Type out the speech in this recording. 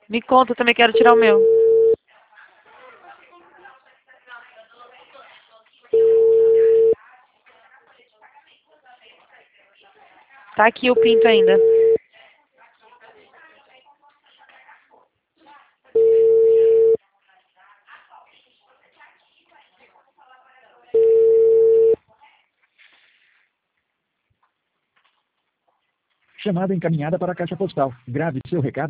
Me conta, eu também quero tirar o meu. Tá aqui o pinto ainda. Chamada encaminhada para a caixa postal. Grave seu recado.